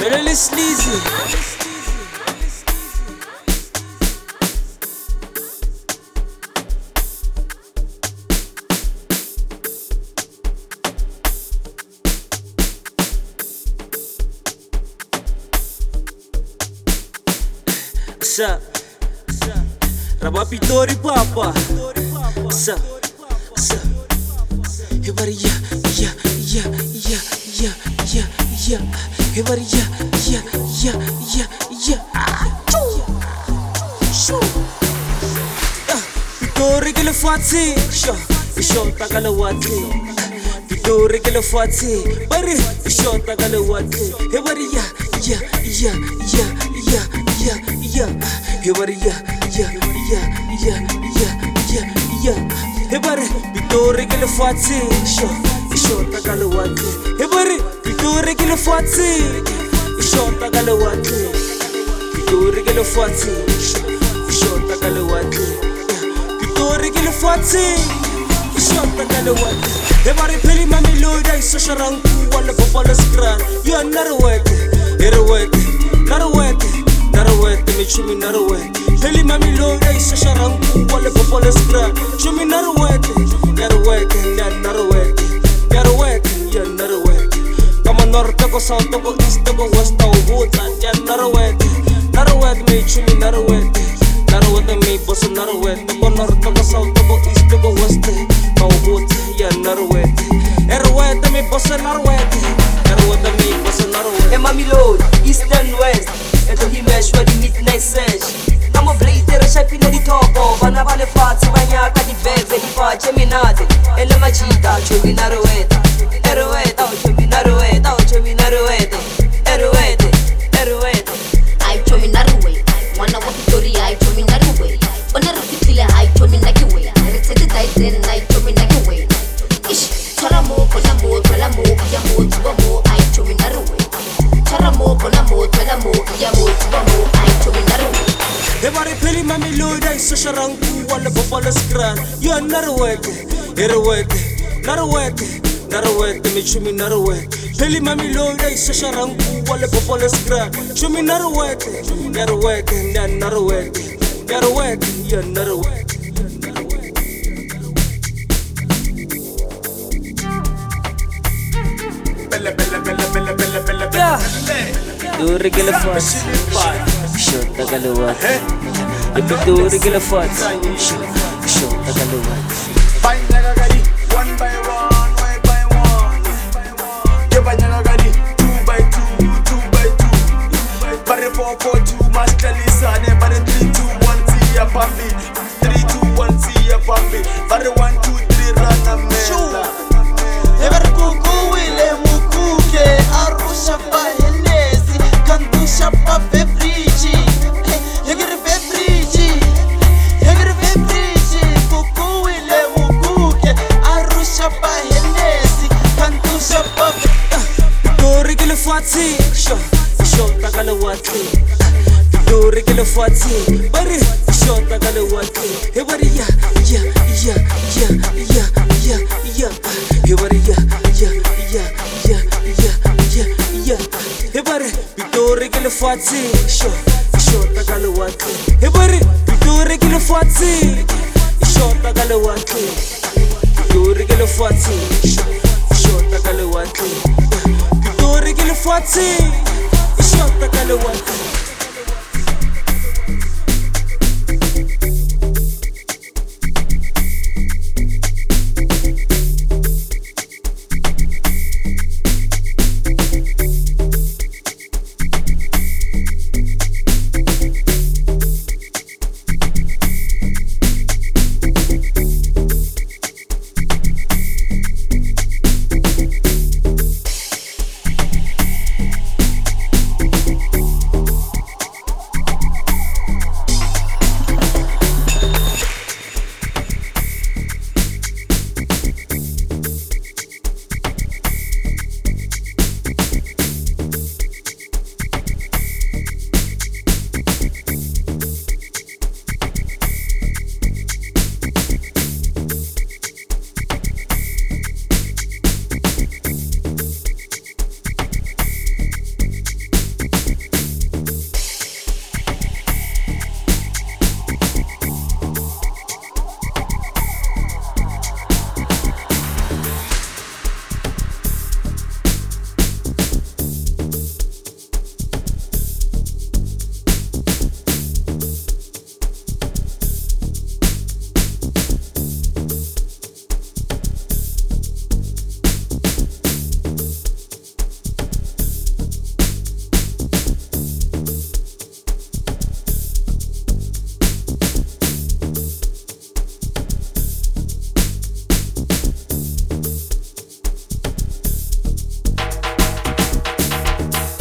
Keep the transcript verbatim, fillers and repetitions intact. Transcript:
Very sleazy. What's up? Rabapitori Papa. What's up? What's up? Hey buddy, yeah, yeah, yeah, yeah, yeah, yeah, yeah. Hey buddy, yeah, yeah, yeah, yeah, yeah. Shoo. Ah, Pitori che le fazzi, show, show tagale wati. Pitori che le fazzi, bari, show tagale wati. Hey buddy, yeah, yeah, yeah, yeah, yeah, yeah, yeah. Hey buddy, yeah, yeah, yeah, yeah, yeah, yeah, yeah. Hey buddy, Pitori che le fazzi, show, show tagale wati. Hey buddy, Pitori che le fazzi, show tagale wati. Pitori che le fazzi, show tagale wati. Pitori che le fazzi, show tagale wati. Hey buddy, peli mami loida iso sharangu wala popala skran. You are not a work, you're a work, not a work. Narawete, me chumi narawete. Peli mami loida iso sharangu wale popole skra. Chumi narawete, narawete, narawete, narawete, ya narawete. Kama norte ko south ko east ko west ko wuta, ya narawete, narawete me chumi narawete, narawete me boss narawete. Ko norte ko south ko east ko west ko wuta, ya narawete, narawete me boss narawete, narawete me boss narawete. Hey mami load, east and west. Eto himesh wa di midnight sesh. Amo blater shapi na di topo. Bana vale fazzi bagnata di beve di pace minate. E la magita chovi na roeta. Eroeta o chovi na roeta. O chovi na roeta. Eroeta, eroeta. Ai chovi na roeta. Wana wakitori ai chovi na roeta. Ona rufitile ai chovi na kiwe. Retsete dai den ai chovi na kiwe. Ish, chara mo kona mo twala mo ya mo tuba mo ai chovi na roeta. Chara mo kona mo twala mo ya mo tuba mo ai chovi na roeta. Hey buddy, peli mami loida iso sharangu wala popala skran. You are not a work, you're a work, not a work, not a work. Me chumi not a work. Peli mami loida iso sharangu wala popala skran. Chumi not a work, not a work, not a work, not a work, you're not a work. Bella bella bella bella bella bella Yeah. bella. Duri che le fazzi, show tagale wati. E pitori che le fazzi, show, show tagale wati. Bye nagagari, one by one, one by one. Jeba nagagari, two by two, two by two. Bare four four two, master Lisa, ne bare three two one see ya pambi, three two one see ya pambi. Bare one two three run a mela. Ever kuku wile mukuke arusha pa helezi kantusha pa bevriji yegere bevriji yegere bevriji kuku wile mukuke arusha pa helezi kantusha pa Pitori che le fazzi, show, show tagale wati. Pitori che le fazzi, bari, show tagale wati. Hey buddy, yeah, yeah, yeah, yeah, yeah, yeah, yeah. Hey buddy, yeah, yeah, yeah, yeah, yeah, yeah, yeah. Hey buddy, pitori che le fazzi, show, show tagale wati. Hey buddy, pitori che le fazzi, show tagale wati. Pitori che le fazzi, show, show tagale wati. Pitori che le fazzi, show tagale wati.